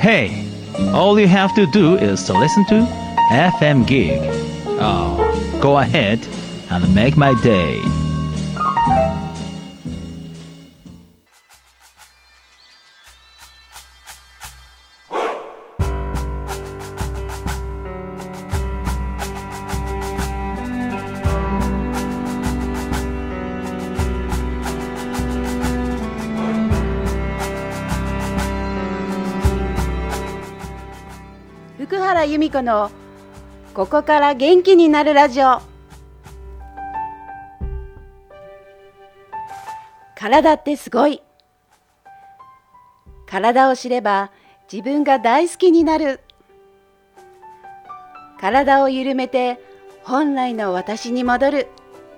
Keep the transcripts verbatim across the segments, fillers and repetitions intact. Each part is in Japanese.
Hey, all you have to do is to listen to エフエム Gig. Oh, go ahead and make my day. 福原由美子のここから元気になるラジオ。体ってすごい。体を知れば自分が大好きになる。体を緩めて本来の私に戻る。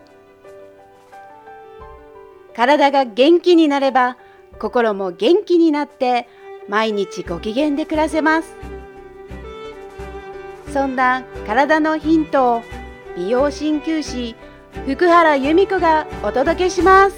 体が元気になれば心も元気になって毎日ご機嫌で暮らせます。そんな体のヒントを美容鍼灸師福原由美子がお届けします。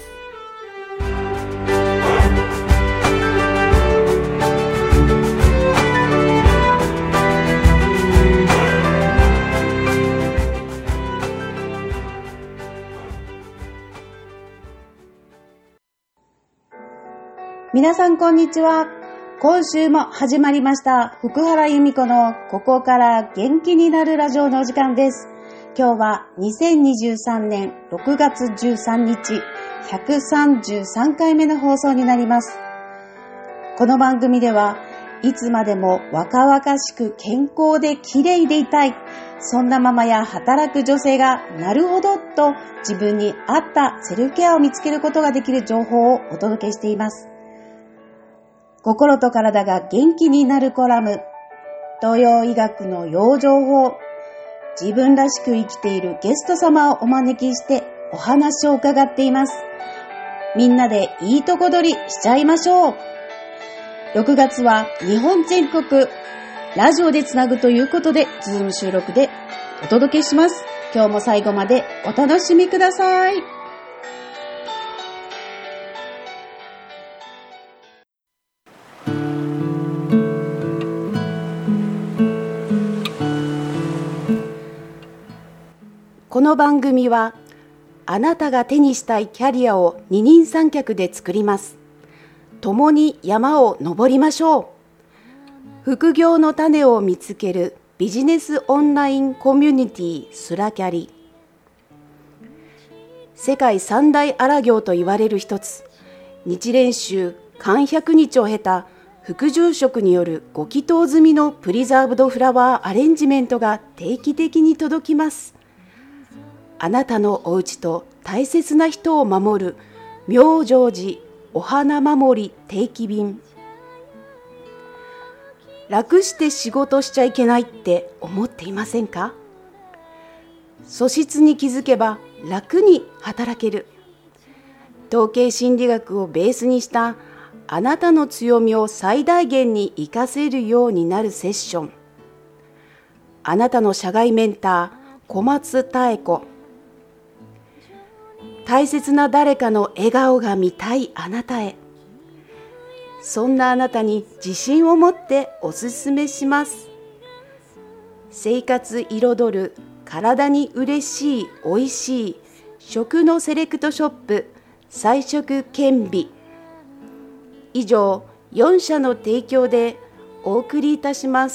皆さんこんにちは。今週も始まりました福原由美子のここから元気になるラジオのお時間です。今日はにせんにじゅうさんねんろくがつじゅうさんにちひゃくさんじゅうさんかいめの放送になります。この番組ではいつまでも若々しく健康で綺麗でいたい、そんなママや働く女性がなるほどと自分に合ったセルフケアを見つけることができる情報をお届けしています。心と体が元気になるコラム、東洋医学の養生法、自分らしく生きているゲスト様をお招きしてお話を伺っています。みんなでいいとこ取りしちゃいましょう。ろくがつは日本全国ラジオでつなぐということで、ズーム収録でお届けします。今日も最後までお楽しみください。 この番組はあなたが手にしたいキャリアを二人三脚で作ります。共に山を登りましょう。副業の種を見つけるビジネスオンラインコミュニティスラキャリ。世界三大荒行と言われる一つ、日蓮宗漢百日を経た副住職によるご祈祷済みのプリザーブドフラワーアレンジメントが定期的に届きます。あなたのお家と大切な人を守る妙成寺お花守り定期便。楽して仕事しちゃいけないって思っていませんか？素質に気づけば楽に働ける。統計心理学をベースにしたあなたの強みを最大限に活かせるようになるセッション。あなたの社外メンター小松妙子。大切な誰かの笑顔が見たいあなたへ。そんなあなたに自信を持っておすすめします。生活彩る体に嬉しいおいしい食のセレクトショップ菜食健美。以上よんしゃの提供でお送りいたします。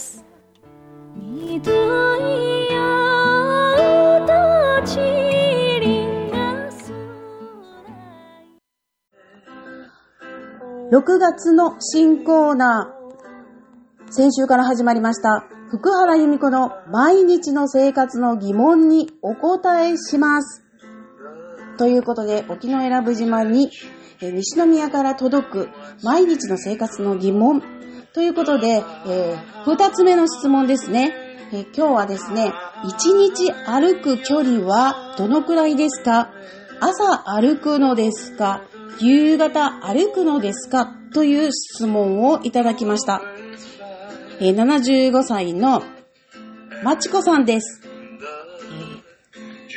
ろくがつの新コーナー、先週から始まりました福原由美子の毎日の生活の疑問にお答えします。ということで、沖永良部島に西宮から届く毎日の生活の疑問ということで、えー、ふたつめの質問ですね。えー、今日はですね、いちにち歩く距離はどのくらいですか？朝歩くのですか？夕方歩くのですか？という質問をいただきました。えー、ななじゅうごさいのまちこさんです。えー、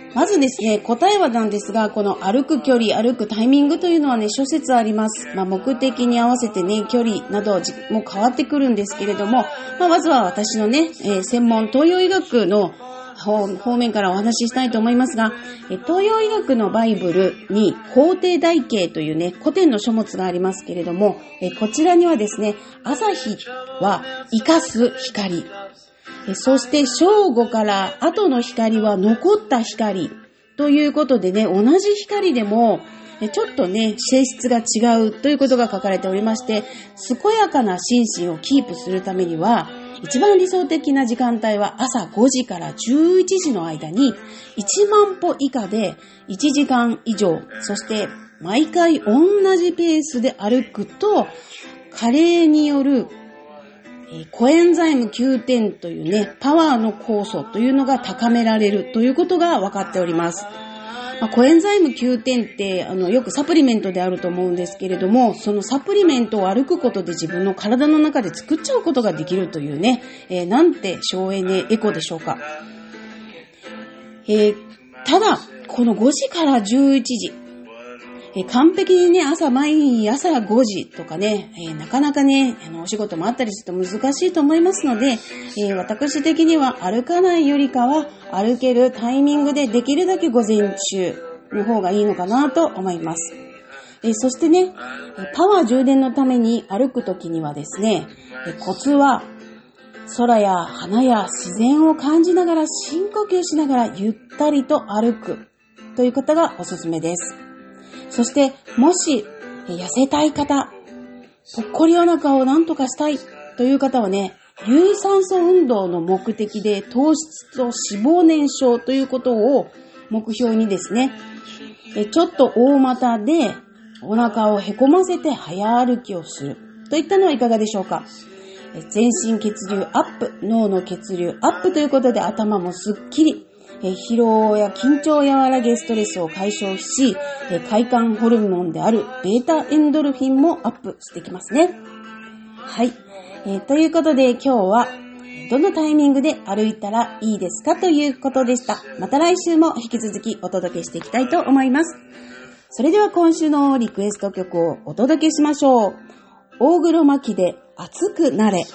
まずですね、答えはなんですが、この歩く距離、歩くタイミングというのはね、諸説あります。まあ、目的に合わせてね、距離なども変わってくるんですけれども、まあ、まずは私のね、えー、専門東洋医学の方面からお話ししたいと思いますが、東洋医学のバイブルに法定台形というね、古典の書物がありますけれども、こちらにはですね、朝日は生かす光、そして正午から後の光は残った光ということでね、同じ光でもちょっとね、性質が違うということが書かれておりまして、健やかな心身をキープするためには、一番理想的な時間帯は朝ごじからじゅういちじの間にいちまん歩以下でいちじかん以上、そして毎回同じペースで歩くと、加齢によるコエンザイムきゅうてんというね、パワーの酵素というのが高められるということが分かっております。まあ、コエンザイムきゅうてんってあのよくサプリメントであると思うんですけれども、そのサプリメントを歩くことで自分の体の中で作っちゃうことができるというね、えー、なんて省エネエコでしょうか。えー、ただこのごじからじゅういちじ、えー、完璧にね、朝毎朝ごじとかね、えー、なかなかね、あのお仕事もあったりすると難しいと思いますので、えー、私的には歩かないよりかは歩けるタイミングでできるだけ午前中の方がいいのかなと思います。えー、そしてね、パワー充電のために歩くときにはですね、えー、コツは空や花や自然を感じながら深呼吸しながらゆったりと歩くということがおすすめです。そしてもし痩せたい方、ぽっこりお腹をなんとかしたいという方はね、有酸素運動の目的で糖質と脂肪燃焼ということを目標にですね、ちょっと大股でお腹をへこませて早歩きをするといったのはいかがでしょうか。全身血流アップ、脳の血流アップということで頭もすっきり、疲労や緊張を和らげストレスを解消し、快感ホルモンであるベータエンドルフィンもアップしてきますね。はい、えー、ということで今日はどのタイミングで歩いたらいいですかということでした。また来週も引き続きお届けしていきたいと思います。それでは今週のリクエスト曲をお届けしましょう。大黒摩季で熱くなれ。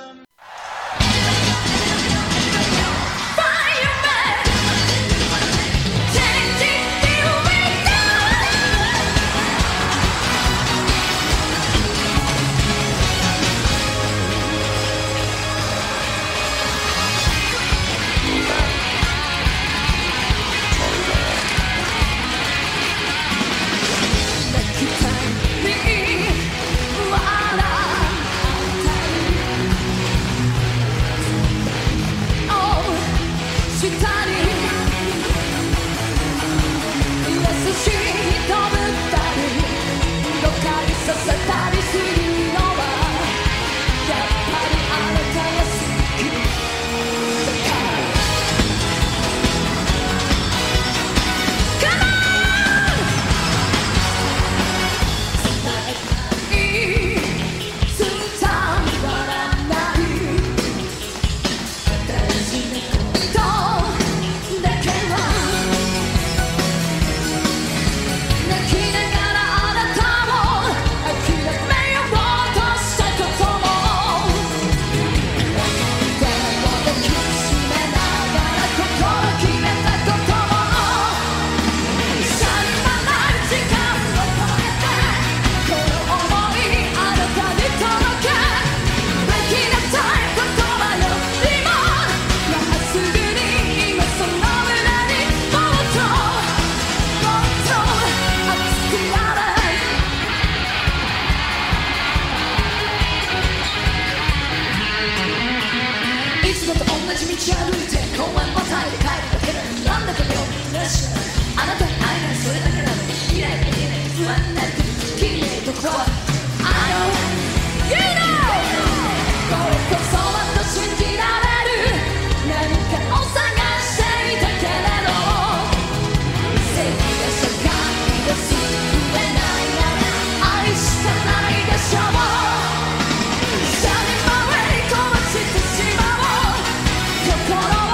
心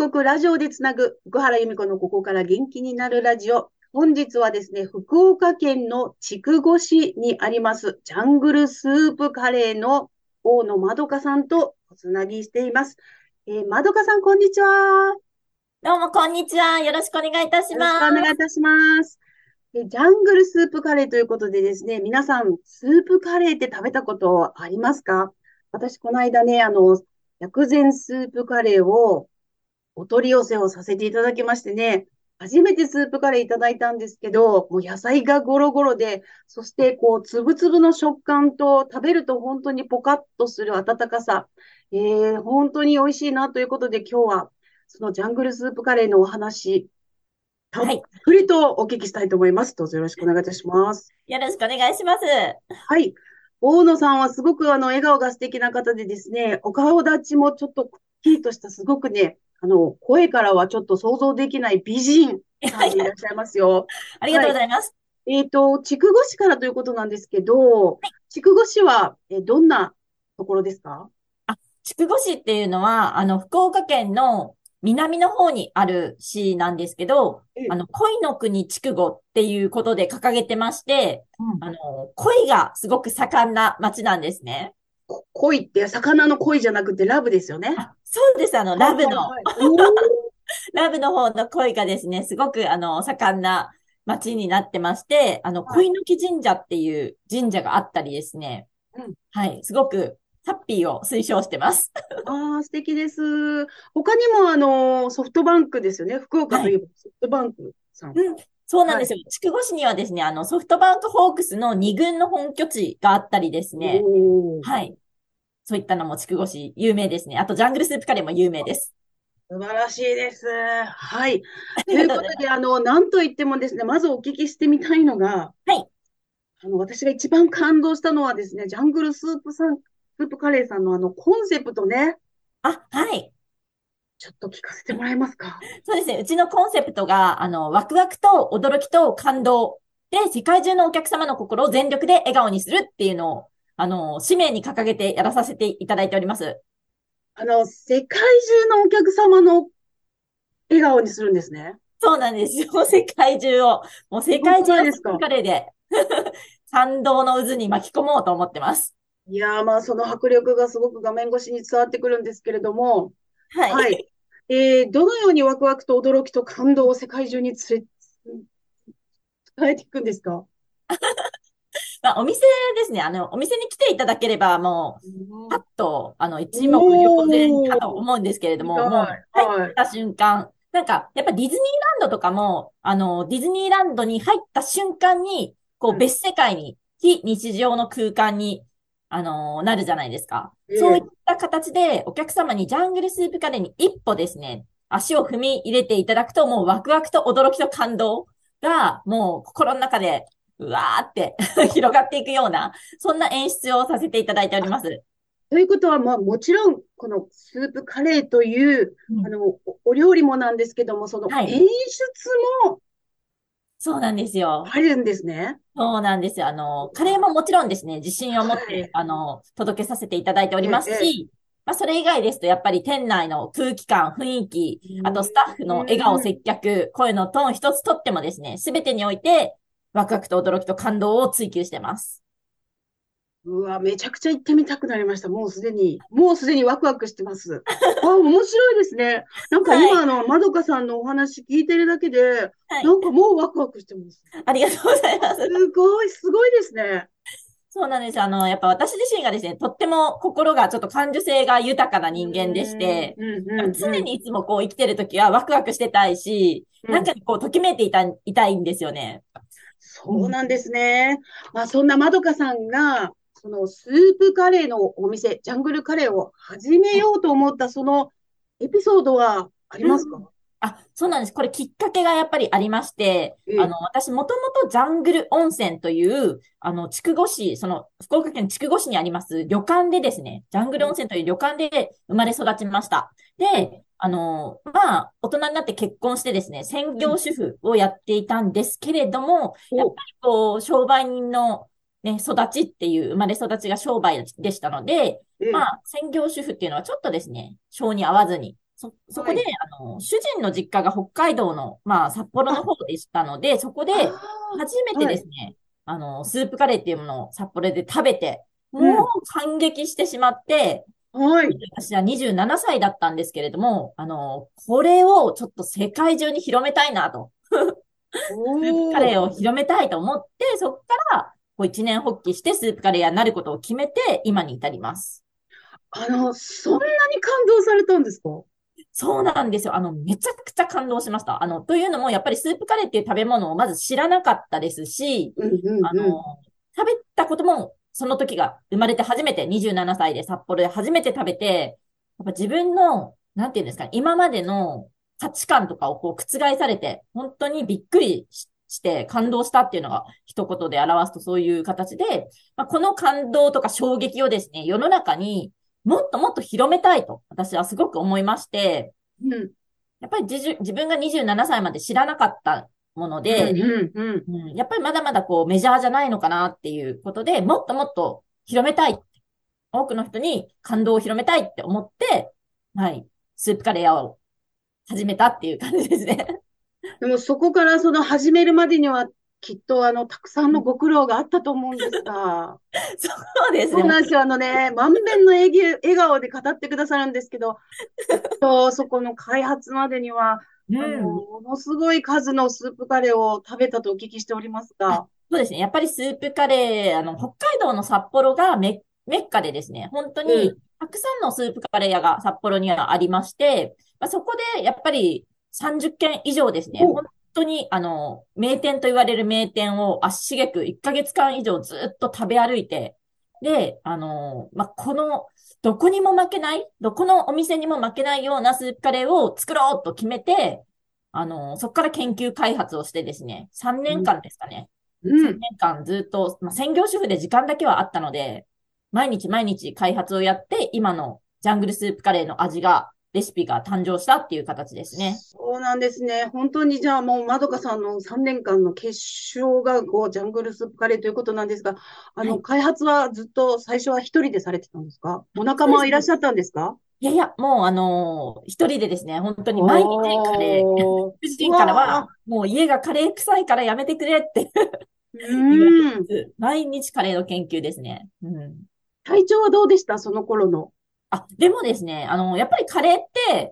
国ラジオでつなぐ福原由美子のここから元気になるラジオ。本日はですね、福岡県の筑後市にありますジャングルスープカレーの大野まどかさんとおつなぎしています。えー、まどかさん、こんにちは。 どうも、こんにちは。よろしくお願いいたしよろしくます。 お願いいたします。えジャングルスープカレーということでですね、皆さん、スープカレーって食べたことありますか？私、この間ね、あの、薬膳スープカレーをお取り寄せをさせていただきましてね、初めてスープカレーいただいたんですけど、もう野菜がゴロゴロで、そしてこう、つぶつぶの食感と、食べると本当にポカッとする温かさ、えー、本当に美味しいなということで、今日は、そのジャングルスープカレーのお話、たっはい。 ぷりとお聞きしたいと思います。どうぞよろしくお願いいたします。 よろしくお願いします。 はい。大野さんはすごくあの、笑顔が素敵な方でですね、お顔立ちもちょっとくっきりとしたすごくね、あの、声からはちょっと想像できない美人さんでいらっしゃいますよ。 ありがとうはい。 ございます。 えっと、筑後市からということなんですけど、筑後市は、え、どんなところですか？ あ、筑後市っていうのは、あの、福岡県の南の方にある市なんですけど、 え、 あの、恋の国筑後っていうことで掲げてまして、 うん。 あの、恋がすごく盛んな町なんですね。 こ恋って魚の恋じゃなくてラブですよね。 あ、そうです。あの、 はいラブの、 はいはい。おー。 ラブの方の恋がですね、すごく、あの、盛んな町になってまして、あの、 はい。 恋の木神社っていう神社があったりですね、 うん。 はい。すごく、ハッピーを推奨してます。 ああ、素敵です。他にも、あの、ソフトバンクですよね。福岡はい。 といえばソフトバンクさん。 うん。そうなんはい。 ですよ。筑後市にはですね、あの、ソフトバンクホークスのに軍の本拠地があったりですね。 おー、 はい。そういったのも筑後市有名ですね。あと、ジャングルスープカレーも有名です。 素晴らしいです。はい。 ありがということで、 とうございます。 あの、なんといってもですね、まずお聞きしてみたいのが、 はい。 あの、私が一番感動したのはですね、ジャングルスープさん、スープカレーさんのあの、コンセプトね、 あ、はい。 ちょっと聞かせてもらえますか？ そうですね。うちのコンセプトが、あの、ワクワクと驚きと感動で、世界中のお客様の心を全力で笑顔にするっていうのを、あの、使命に掲げてやらさせていただいております。 あの、世界中のお客様の笑顔にするんですね。 そうなんですよ。世界中を、もう世すごく界中をスープないですか？ カレーで賛動の渦に巻き込もうと思ってます。 いやー、まあ、その迫力がすごく画面越しに伝わってくるんですけれども、 ははい。 い。 えー、どのようにワクワクと驚きと感動を世界中につれ、伝えていくんですか？ まあ、お店ですね。あの、お店に来ていただければ、もう、 うん。 パッと、あの、一目瞭然かとおー、 思うんですけれども、 見たい。 もう、入っはい。 た瞬間、なんか、やっぱディズニーランドとかも、あの、ディズニーランドに入った瞬間に、こう、 うん。 別世界に、非日常の空間に、あの、なるじゃないですか。そういっええ。 た形で、お客様にジャングルスープカレーに一歩ですね、足を踏み入れていただくと、もうワクワクと驚きと感動が、もう心の中で、うわーって広がっていくような、そんな演出をさせていただいております。 ということは、まあ、もちろん、このスープカレーという、 うん。 あの、お、お料理もなんですけども、そのはい。 演出もそうなんですよ。 あるんですね。 そうなんですよ。あの、カレーももちろんですね、自信を持って、 はい。 あの、届けさせていただいておりええ、 ますええ。 し、まあ、それ以外ですと、やっぱり店内の空気感、雰囲気、 うあとスタッフの笑顔、 ーん。 接客、声のトーン一つとってもですね、すべてにおいて、ワクワクと驚きと感動を追求してます。 うわ、めちゃくちゃ行ってみたくなりました。もうすでに、もうすでにワクワクしてます。あ、面白いですね。なんかはい。 今のまどかさんのお話聞いてるだけで、 はい。 なんかもうワクワクしてます。 ありがとうございます。 すごい、すごいですね。 そうなんですよ。あの、やっぱ私自身がですね、とっても心がちょっと感受性が豊かなう人間でしーん、 て、 うん、 やっぱうん、うん、 常にいつもこう生きてるときはワクワクしてたいし、 うん。 なんかにこうときめいていた、いたいんですよね。うん。 そうなんですね。まあ、そんなまどかさんが、そのスープカレーのお店、ジャングルカレーを始めようと思ったそのエピソードはありますか？ うん。あ、そうなんです。これきっかけがやっぱりありまして、あの、 ええ。 私もともとジャングル温泉という、あの、筑後市、その、福岡県筑後市にあります旅館でですね、ジャングル温泉という旅館で生まれ育ちました。 はい。 で、あの、まあ、大人になって結婚してですね、専うん。 業主婦をやっていたんですけれども、やっお、 ぱりこう、商売人のね、育ちっていう、生まれ育ちが商売でしたので、 ええ。 まあ、専業主婦っていうのはちょっとですね、性に合わずに、 そ、そこで、 はい。 あの、主人の実家が北海道の、まあ、札幌のあ、 方でしたので、そこあで、初めあ、 てはい。 ですね、あの、スープカレーっていうものを札幌で食べて、もううん。 感激してしまって、 はい。 私はにじゅうななさいだったんですけれども、あの、これをちょっと世界中に広めたいなと。スープカおー。 レーを広めたいと思って、そこからこう一年発起してスープカレー屋になることを決めて、今に至ります。 あの、そんなに感動されたんですか？ そうなんですよ。あの、めちゃくちゃ感動しました。あの、というのも、やっぱりスープカレーっていう食べ物をまず知らなかったですし、 うんうんうん。 あの、食べたことも、その時が生まれて初めて、にじゅうななさいで札幌で初めて食べて、やっぱ自分の、なんていうんですかね、今までの価値観とかをこう覆されて、本当にびっくりしして感動したっていうのが一言で表すとそういう形で、まあ、この感動とか衝撃をですね、世の中にもっともっと広めたいと私はすごく思いまして、 うん。 やっぱり自自分がにじゅうななさいまで知らなかったもので、 うんうんうん。 うん、やっぱりまだまだこうメジャーじゃないのかなっていうことで、もっともっと広めたい。多くの人に感動を広めたいって思って、はい、スープカレー屋を始めたっていう感じですね。 でもそこからその始めるまでにはきっとあの、たくさんのご苦労があったと思うんですが。 そうですね。 そうなんですよ。あのね、満遍の笑ぎ笑顔で語ってくださるんですけど、きっとそこの開発までには、 うあの、 ん。 ものすごい数のスープカレーを食べたとお聞きしておりますあ、 が。 そうですね。やっぱりスープカレー、あの、北海道の札幌がメ、メッカでですね、本当にうん。 たくさんのスープカレー屋が札幌にはありまして、まあ、そこでやっぱりさんじゅっけん以上ですね、 お、 本当にあの、名店と言われる名店を足しげくいっかげつかん以上ずっと食べ歩いて、で、あの、まあ、この、どこにも負けない、どこのお店にも負けないようなスープカレーを作ろうと決めて、あの、そこから研究開発をしてですね、3 うん。 年間ですかね。3 うん。 年間ずっと、まあ、専業主婦で時間だけはあったので、毎日毎日開発をやって、今のジャングルスープカレーの味が、レシピが誕生したっていう形ですね。 そうなんですね。本当にじゃあもうまどかさんのさんねんかんの結晶がこうジャングルスープカレーということなんですが、あの、 はい。 開発はずっと最初は一人でされてたんですか？お仲そうですね。 間はいらっしゃったんですか？ いやいや、もうあのー一人でですね、本当に毎日カレー、 おー、 主う人からは、 わー、 もう家がカレー臭いからやめてくれってう言われーん。 つつ、毎日カレーの研究ですね。うん。 体調はどうでしたその頃の？ あ、でもですね、あの、やっぱりカレーって、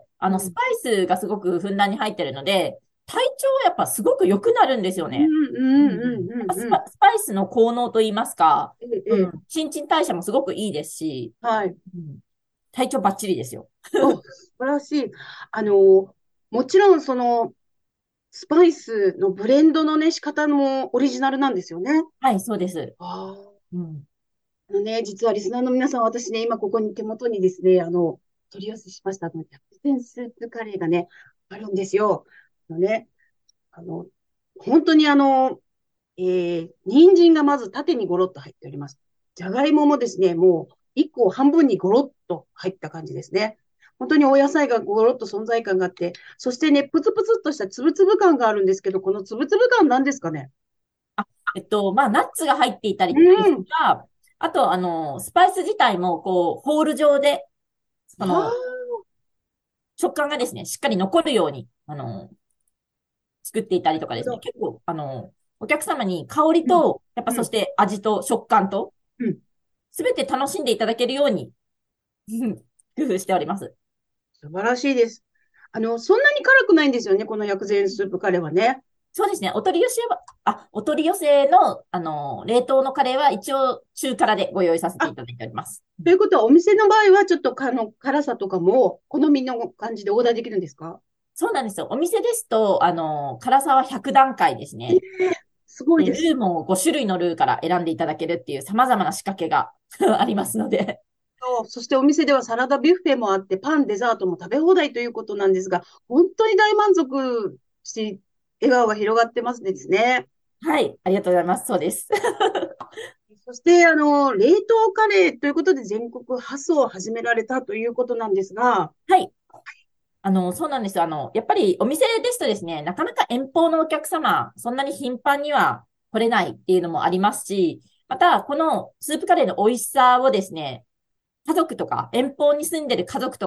あの、スうん。 パイスがすごくふんだんに入ってるので、体調はやっぱすごく良くなるんですうん、 よね。 うん、うん、 うんうん。やっぱうん、うん。 スパ、スパイスの効能といいますか、 ええ、ええ、 うん。新陳代謝もすごくいいですし、 はい。 うん、体調バッチリですよ。 お、素晴らしい。あの、もちろんその、スパイスのブレンドのね、仕方もオリジナルなんですよね。 はい、そうです。 ああ。 うん。 あのね、実はリスナーの皆さん、私ね、今ここに手元にですね、あの、取り寄せしました、あの、薬膳スープカレーがね、あるんですよ。あのね、あの、本当にあの、えー、人参がまず縦にゴロッと入っております。じゃがいももですね、もういっこ半分にゴロッと入った感じですね。本当にお野菜がゴロッと存在感があって、そしてね、プツプツっとしたつぶつぶ感があるんですけど、このつぶつぶ感なんですかね？ あ、えっと、まあ、ナッツが入っていたりですうん。 とか、あと、あの、スパイス自体も、こう、ホール状で、その、 は食感がですね、しっかり残るように、あの、作っていたりとかですね、 あ、 結構、あの、お客様に香りうん、 と、やっぱそしうん、 て味と食感と、 うん。 すべて楽しんでいただけるように、うん工夫しております。 素晴らしいです。あの、そんなに辛くないんですよね、この薬膳スープカレーはね。 そうですね、お取り寄せは、あ、お取り寄せの、あの、冷凍のカレーは一応中辛でご用意させてあ、 いただいております。 ということは、お店の場合は、ちょっとあの、辛さとかも、好みの感じでオーダーできるんですか？ そうなんですよ。お店ですと、あの、辛さはひゃく段階ですね。 すごいで、 です。 ルーもご種類のルーから選んでいただけるっていう様々な仕掛けがありますので。 そうそしてお店ではサラダビュッフェもあって、パン、デザートも食べ放題ということなんですが、本当に大満足して、笑顔が広がってますですね。 はい、ありがとうございます。そうです。 そして、あの、冷凍カレーということで全国発送を始められたということなんですが、 はい。あの、そうなんですよ。あの、やっぱりお店ですとですね、なかなか遠方のお客様、そんなに頻繁には来れないっていうのもありますし、また、このスープカレーの美味しさをですね、家族とか、遠方に住んでる家族とか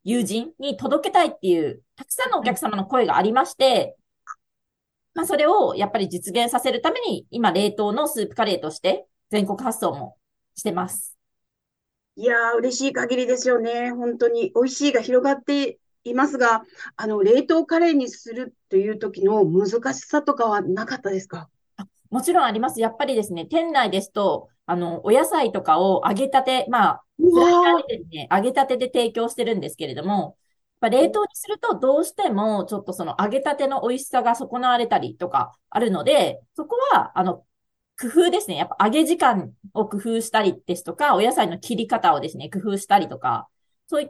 友人に届けたいっていう、たくさんのお客様の声がありまして、まあ、それをやっぱり実現させるために、今、冷凍のスープカレーとして全国発送もしてます。 いやー、嬉しい限りですよね。本当に美味しいが広がっていますが、あの、冷凍カレーにするという時の難しさとかはなかったですか？ もちろんあります。やっぱりですね、店内ですと、あの、お野菜とかを揚げたて、まあ、 うフライヤわーでですね、揚げたてで提供してるんですけれども、やっぱ冷凍にするとどうしてもちょっとその揚げたての美味しさが損なわれたりとかあるので、そこは、あの、工夫ですね。やっぱ揚げ時間を工夫したりですとか、お野菜の切り方をですね、工夫したりとか、そういった、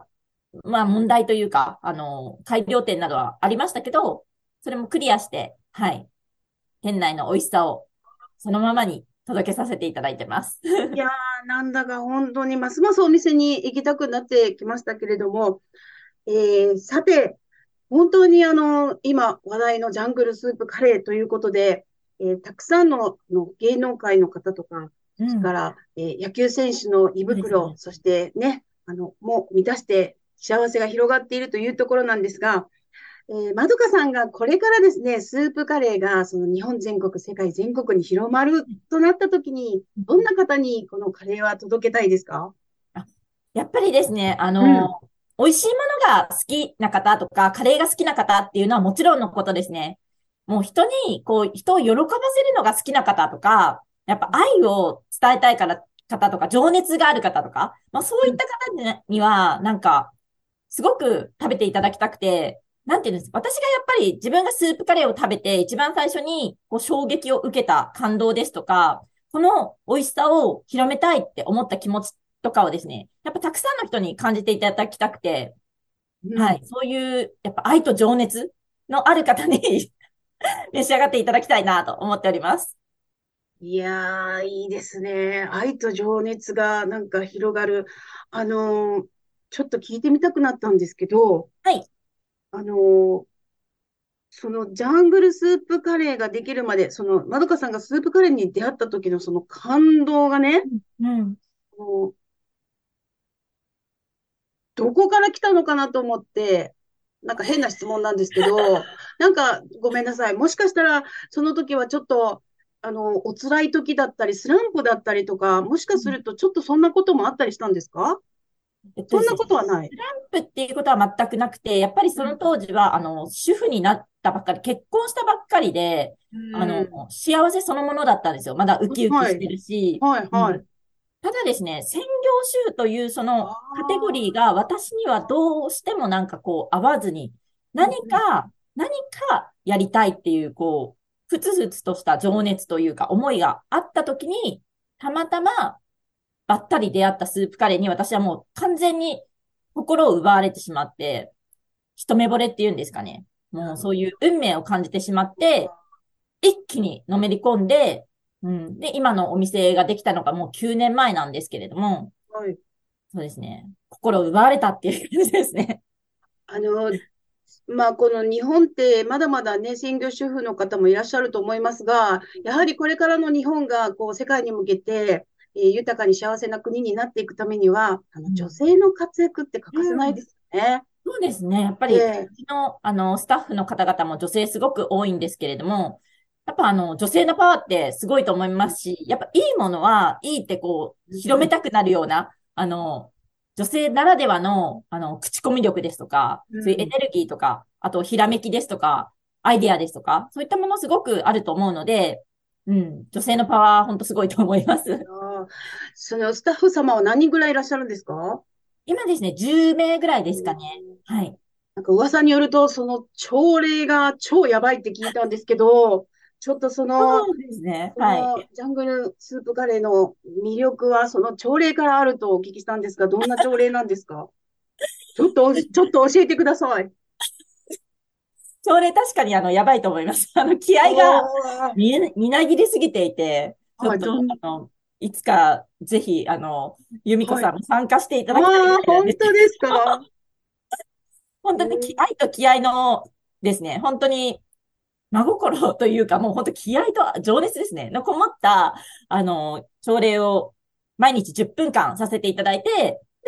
まあ問題というか、あの、改良点などはありましたけど、それもクリアして、はい。店内の美味しさをそのままに届けさせていただいてます。 ー、いやー、なんだか本当にますますお店に行きたくなってきましたけれども、えー、さて、本当にあの、今話題のジャングルスープカレーということで、えーたくさんの、の芸能界の方とか、 うん。 それから、えー野球選手の胃袋、 そうですね。 そしてね、あの、もう満たして幸せが広がっているというところなんですが、えー、まどかさんがこれからですね、スープカレーがその日本全国、世界全国に広まるとなった時に、どんな方にこのカレーは届けたいですか？ あ、やっぱりですね、あうん。 の、美味しいものが好きな方とか、カレーが好きな方っていうのはもちろんのことですね。もう人に、こう、人を喜ばせるのが好きな方とか、やっぱ愛を伝えたいから方とか、情熱がある方とか、まあそういった方にには、なんか、すごく食べていただきたくて、なんていうんですか、私がやっぱり自分がスープカレーを食べて一番最初にこう衝撃を受けた感動ですとか、この美味しさを広めたいって思った気持ちとかをですね、やっぱたくさんの人に感じていただきたくて、はい、 うん。 そういう、やっぱ愛と情熱のある方に召し上がっていただきたいなと思っております。 いやー、いいですね。愛と情熱がなんか広がる。あのーちょっと聞いてみたくなったんですけど、 はい。 あのーそのジャングルスープカレーができるまで、そのまどかさんがスープカレーに出会った時のその感動がね、 うん。 もうどこから来たのかなと思って、なんか変な質問なんですけど、なんかごめんなさい。もしかしたらその時はちょっと、あの、お辛い時だったり、スランプだったりとか、もしかするとちょっとそんなこともあったりしたんですか？ えっとそんなですね、 ことはない。 スランプっていうことは全くなくて、やっぱりその当時は、あの、主婦になったばっかり、結婚したばっかりで、 うあの、 ん。 幸せそのものだったんですよ。まだウキウキはい。 してるし。 はい、 うん。 はい。 ただですね、専業主婦というそあのカテゴリーあ。 が私にはどうしてもなんかこう合わずに、 うん、 何うん。 か、何かやりたいっていう、こう、ふつふつとした情熱というか思いがあった時に、たまたまばったり出会ったスープカレーに私はもう完全に心を奪われてしまって、一目惚れっていうんですかね。もうそういう運命を感じてしまって、一気にのめり込んで、うん。で、今のお店ができたのがもうきゅうねんまえなんですけれども、 はい。 そうですね。心を奪われたっていう感じですね。 あの、まあ、この日本ってまだまだね、専業主婦の方もいらっしゃると思いますが、やはりこれからの日本がこう世界に向けて、えー豊かに幸せな国になっていくためには、あの女うん。 性の活躍って欠かせないうん。 ですよね。 そうですね。やっぱり、うで、 ちの、あの、スタッフの方々も女性すごく多いんですけれども、やっぱあの、女性のパワーってすごいと思いますし、やっぱいいものはいいってこう、広めたくなるような、あの、女性ならではの、あの、口コミ力ですとか、 うん。 そういうエネルギーとか、あと、ひらめきですとか、アイデアですとか、そういったものすごくあると思うので、うん、女性のパワー、本当すごいと思います。 あー、そのスタッフ様は何人ぐらいいらっしゃるんですか？ 今ですね、じゅう名ぐらいですかね。 うんはい。 なんか噂によると、その朝礼が超やばいって聞いたんですけど、ちょっとその、 そうですね。 そはい。 のジャングルスープカレーの魅力は、その朝礼からあるとお聞きしたんですが、どんな朝礼なんですか？ちょっと、ちょっと教えてください。 それ確かにあの、やばいと思います。あの、気合がおー、 みえ、みなぎりすぎていて、ちょはい、 っと、 どん、 あの、いつか、ぜひ、あの、由美子はい。 さんも参加していただきたいぐああ、 らいなんですけど、 本当ですか？ 本当に気合と気合のですね、本当に真心というか、もう本当気合と情熱ですね、のこもった、あの、朝礼を毎日じゅっぷんかんさせていただいて、で、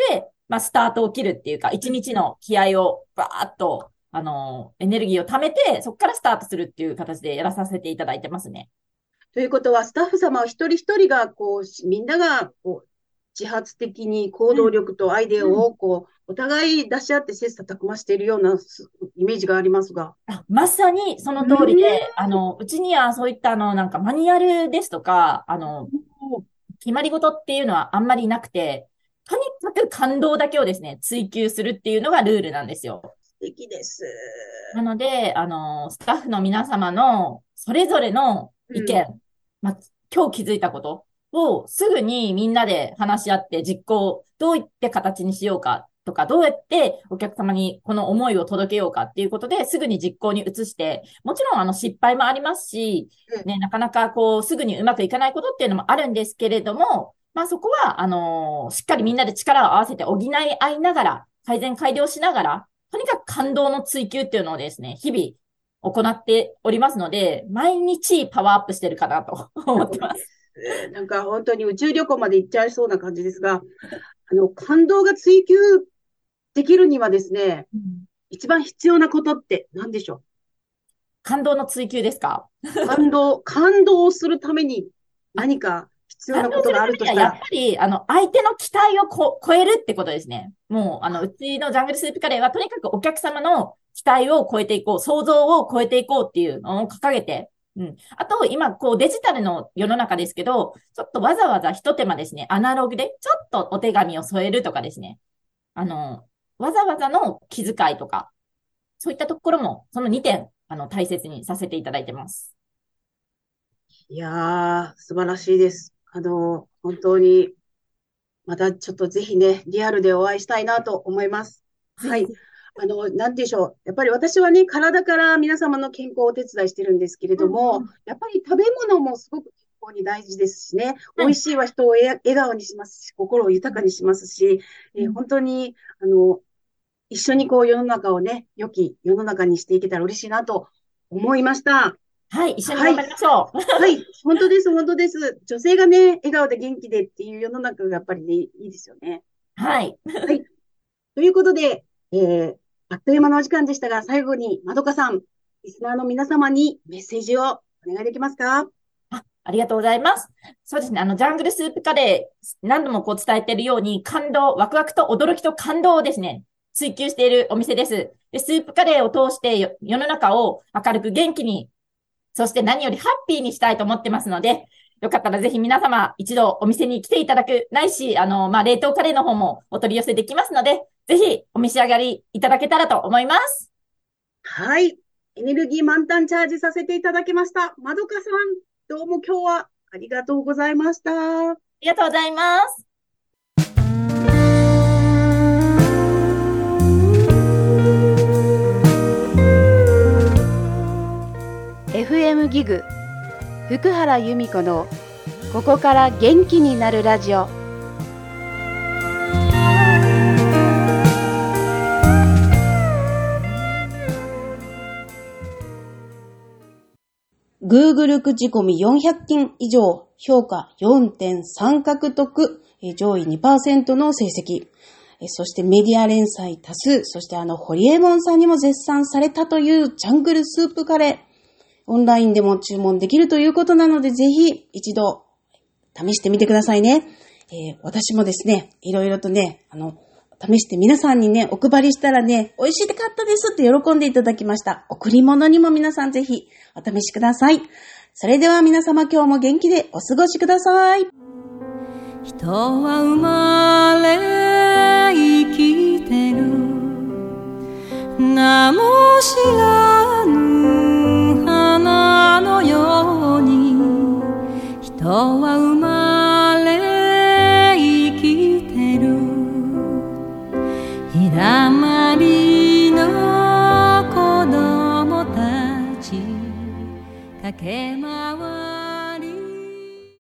まあ、スタートを切るっていうか、一日の気合をバーっと、あの、エネルギーを貯めて、そこからスタートするっていう形でやらさせていただいてますね。 ということは、スタッフ様一人一人が、こう、みんなが、こう、自発的に行動力とアイデアを、こう、お互い出し合って切磋琢磨しているようなイメージがありますが。 あ、まさにその通りで、あの、うちにはそういったあの、なんかマニュアルですとか、あの、決まり事っていうのはあんまりなくて、とにかく感動だけをですね、追求するっていうのがルールなんですよ。 素敵です。 なので、あの、スタッフの皆様のそれぞれの意見、うん、まあ、今日気づいたことをすぐにみんなで話し合って実行、どういって形にしようかとか、どうやってお客様にこの思いを届けようかっていうことですぐに実行に移して、もちろんあの失敗もありますし、ね、なかなかこうすぐにうまくいかないことっていうのもあるんですけれども、まあそこは、あのー、しっかりみんなで力を合わせて補い合いながら、改善改良しながら、とにかく感動の追求っていうのをですね、日々行っておりますので、毎日パワーアップしてるかなと思ってます。 なんか本当に宇宙旅行まで行っちゃいそうな感じですが、あの、感動が追求できるにはですね、うん、一番必要なことって何でしょう？ 感動の追求ですか？ 感動、感動するために何か必要なことがあるとしたら。 やっぱり、あの、相手の期待をこ超えるってことですね。もう、あの、うちのジャングルスープカレーはとにかくお客様の期待を超えていこう、想像を超えていこうっていうのを掲げて、うん。あと、今、こう、デジタルの世の中ですけど、ちょっとわざわざ一手間ですね、アナログで、ちょっとお手紙を添えるとかですね。あの、わざわざの気遣いとか、そういったところも、そのにてん、あの、大切にさせていただいてます。 いやー、素晴らしいです。あの、本当に、またちょっとぜひね、リアルでお会いしたいなと思います。はい。あの、なんでしょう。やっぱり私はね、体から皆様の健康をお手伝いしてるんですけれども、うんうん、やっぱり食べ物もすごく健康に大事ですしね、美味しいは人を笑顔にしますし、心を豊かにしますし、うん、えー、本当に、あの、一緒にこう世の中をね、良き世の中にしていけたら嬉しいなと思いました。 はい、一緒に頑張りましょう。 はい、はい、本当です、本当です。女性がね、笑顔で元気でっていう世の中がやっぱりね、いいですよね。 はい。 はい。ということで、えー、あっという間のお時間でしたが、最後にまどかさん、リスナーの皆様にメッセージをお願いできますか？ あ、ありがとうございます。そうですね、あの、ジャングルスープカレー、何度もこう伝えているように、感動、ワクワクと驚きと感動をですね、追求しているお店です。で、スープカレーを通して世の中を明るく元気に、そして何よりハッピーにしたいと思ってますので、よかったらぜひ皆様一度お店に来ていただく、ないし、あの、まあ、冷凍カレーの方もお取り寄せできますので、ぜひお召し上がりいただけたらと思います。 はい。エネルギー満タンチャージさせていただきました。まどかさん、どうも今日はありがとうございました。 ありがとうございます。 エフエム ギグ福原由美子のここから元気になるラジオ。Google 口コミよんひゃくけん以上、評価 よんてんさん 獲得、上位 にパーセント の成績。そしてメディア連載多数、そしてあの、ホリエモンさんにも絶賛されたというジャングルスープカレー。オンラインでも注文できるということなので、ぜひ一度試してみてくださいね。えー、私もですね、いろいろとね、あの、試して皆さんにね、お配りしたらね、美味しかったですって喜んでいただきました。贈り物にも皆さんぜひお試しください。それでは皆様今日も元気でお過ごしください。 人は生まれ生きてる名も知らぬ花のように人は生まれ生きてる日だまりの子供たちかけま